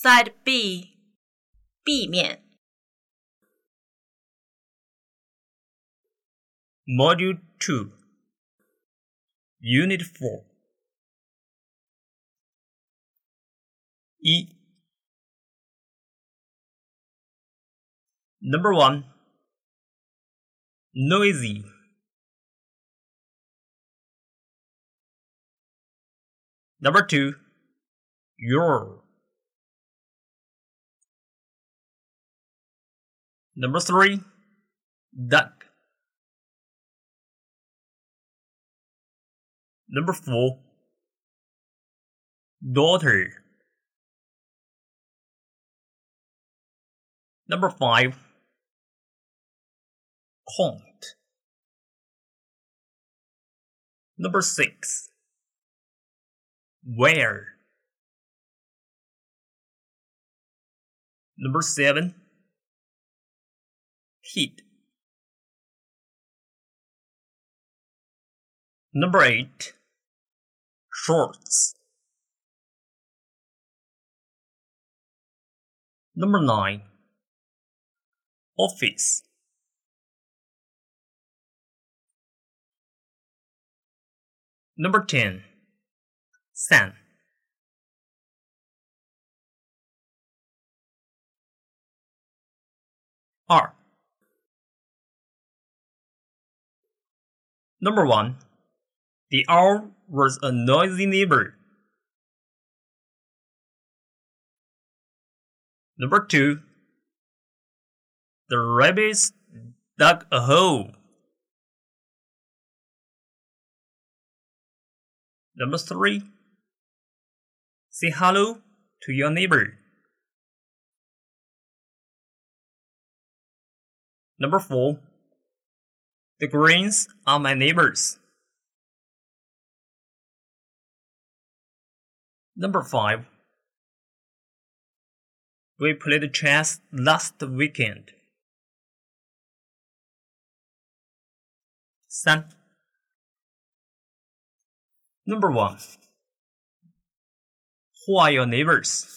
Side B 壁面 Module 2 Unit 4 E Number 1 Noisy Number 2 Your Number 3 Duck Number 4 Daughter Number 5 Count Number 6 Where Number 7 Heat Number 8 Shorts Number 9 Office Number 10 Sun R Number 1 The owl was a noisy neighbor. Number 2 The rabbits dug a hole. Number 3 Say hello to your neighbor. Number 4 The Greens are my neighbors. Number 5 We played chess last weekend. 3 Number 1 Who are your neighbors?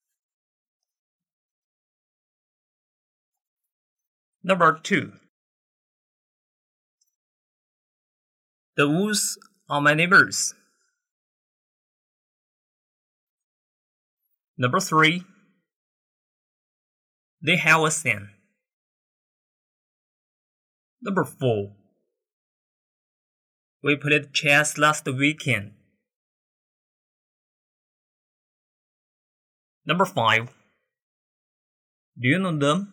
Number 2 The woods are my neighbors. Number 3 They have a son. Number 4 We played chess last weekend. Number 5 Do you know them?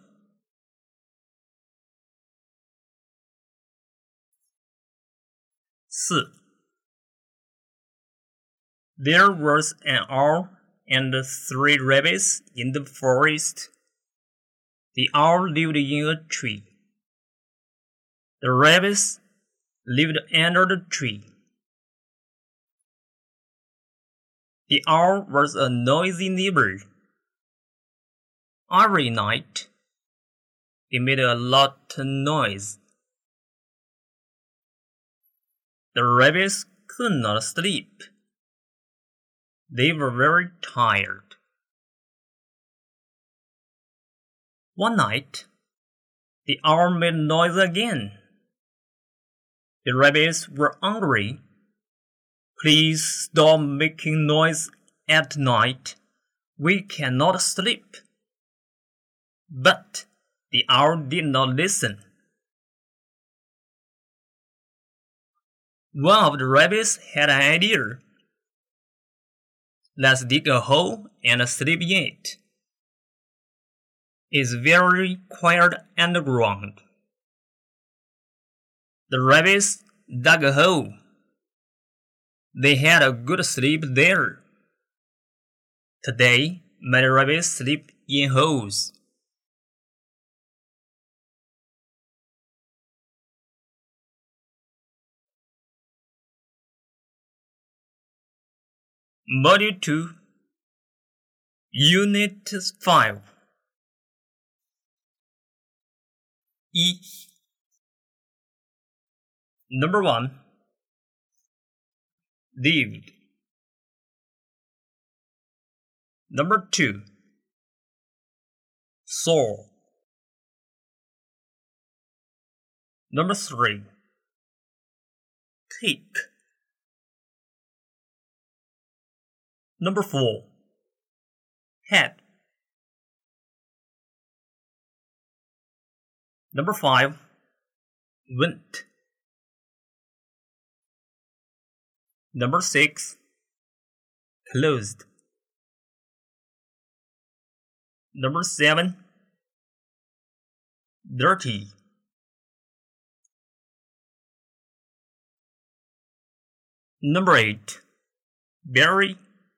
There was an owl and 3 rabbits in the forest. The owl lived in a tree. The rabbits lived under the tree. The owl was a noisy neighbor. Every night, he made a lot of noise. The rabbits could not sleep. They were very tired. One night, the owl made noise again. The rabbits were angry. Please stop making noise at night. We cannot sleep. But the owl did not listen. One of the rabbits had an idea. Let's dig a hole and sleep in it. It's very quiet underground. The rabbits dug a hole. They had a good sleep there. Today, many rabbits sleep in holes. Module 2 Unit 5 E Number 1 Lived Number 2 Saw. Number 3. Take. Number 4. Head. Number 5. Went. Number 6. Closed. Number 7. Dirty. Number 8. Berry.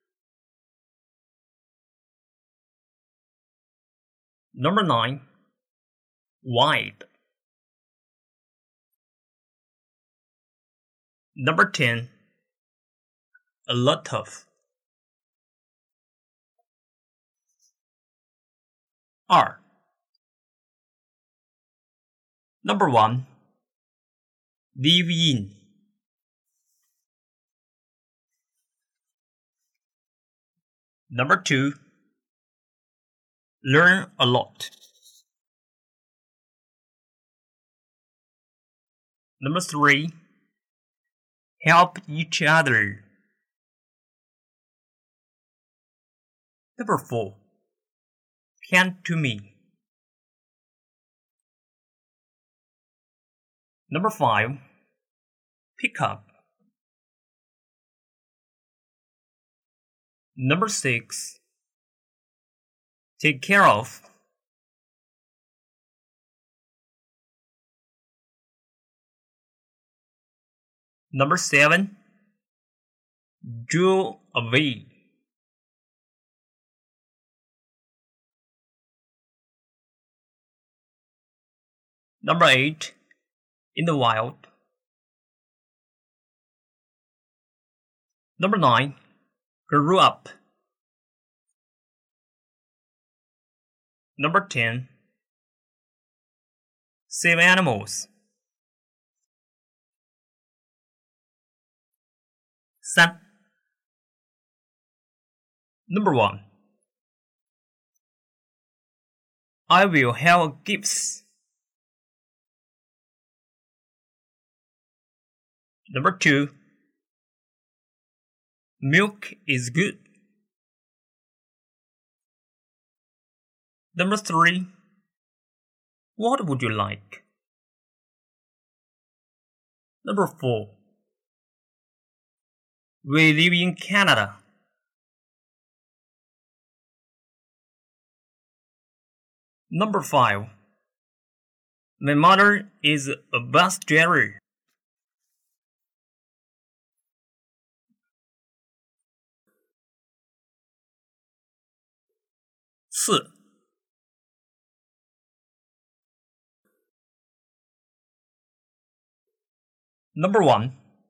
Number 9. Wide. Number 10. A lot of. R. Number 1. Live in. Number 2. Learn a lot. Number 3. Help each other. Number 4. Hand to me. Number 5. Pick up. Number 6. Take care of. Number 7. Do away. Number 8. In the wild. Number 9. Grew up. Number 10. Save animals. 3. Number 1. I will have gifts. Number 2. Milk is good. Number 3. What would you like? Number 4. We live in Canada. Number 5. My mother is a bus driver. Number 1.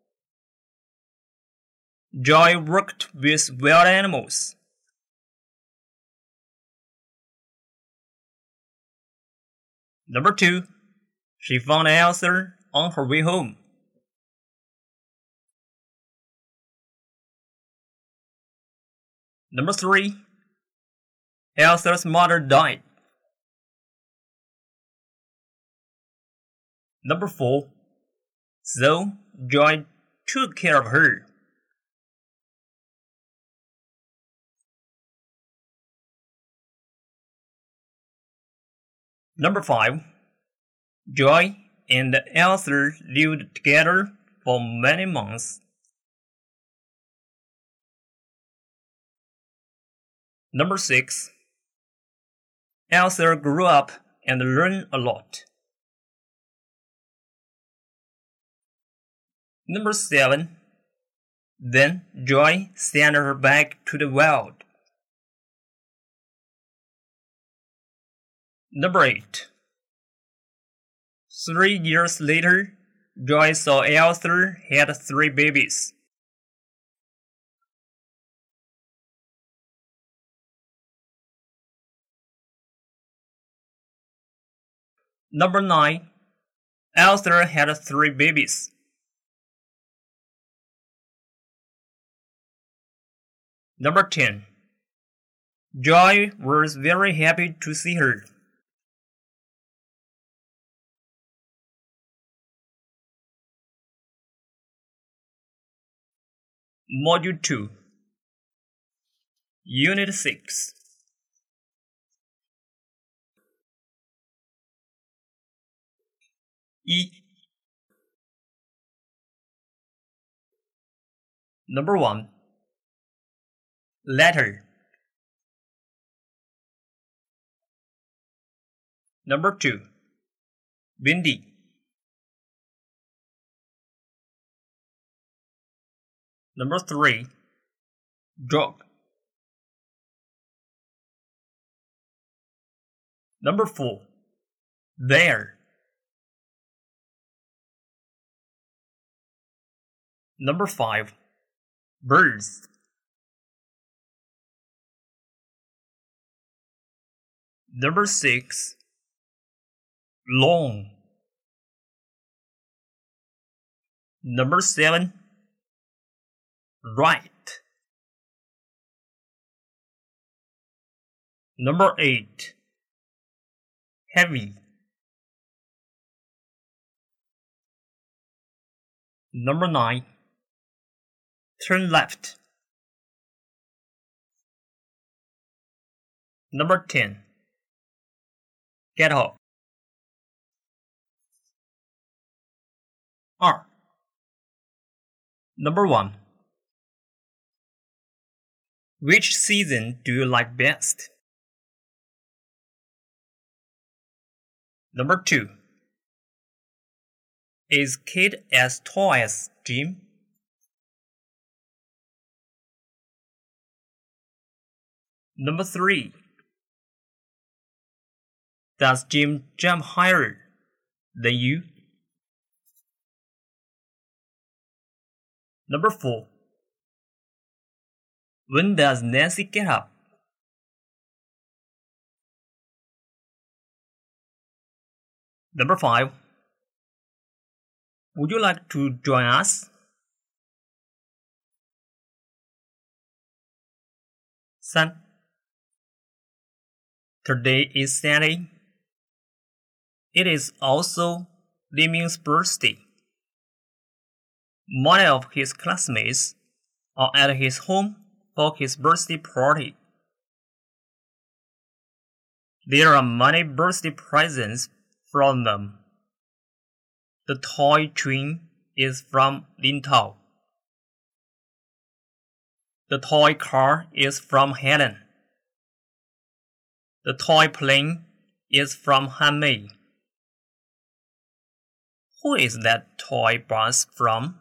Joy worked with wild animals. Number 2. She found Elsa on her way home. Number 3. Elsa's mother died. Number 4. So Joy took care of her. Number 5. Joy and Elsa lived together for many months. Number 6. Elsa grew up and learned a lot. Number 7. Then Joy sent her back to the wild. Number 8. 3 years later, Joy saw Elsa had 3 babies. Number 9. Elsa had 3 babies. Number 10. Joy was very happy to see her. Module 2, Unit 6. E. Number 1. Letter. Number 2. Windy. Number 3. Dog. Number 4. There. Number 5. Birds. Number 6. Long. Number 7. Right. Number 8. Heavy. Number 9. Turn left. Number 10. Get up. R. Number 1. Which season do you like best? Number 2. Is Kate as tall as Jim? Number 3. Does Jim jump higher than you? Number 4. When does Nancy get up? Number 5. Would you like to join us? Son. Today is Saturday. It is also Li-Ming's birthday. Many of his classmates are at his home for his birthday party. There are many birthday presents from them. The toy train is from Lin Tao. The toy car is from Helen. The toy plane is from Han Mei. Who is that toy bus from?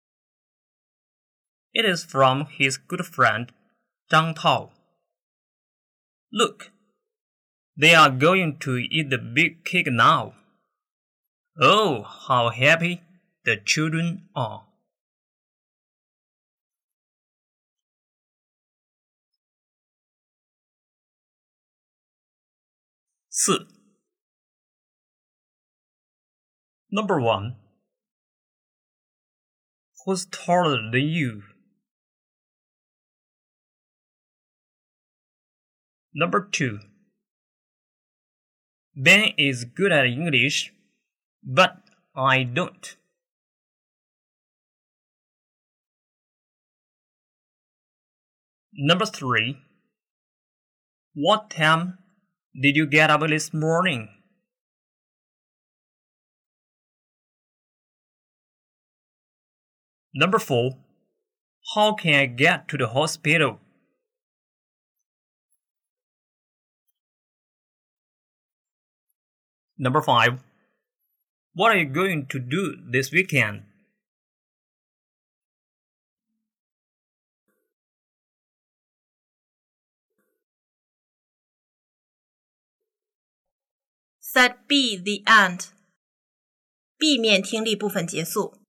It is from his good friend Zhang Tao. Look, they are going to eat the big cake now. Oh, how happy the children are. Number 1. Who's taller than you? Number 2. Ben is good at English, but I don't. Number 3. What time did you get up this morning? Number 4. How can I get to the hospital? Number 5. What are you going to do this weekend? Set B the end. B面听力部分结束。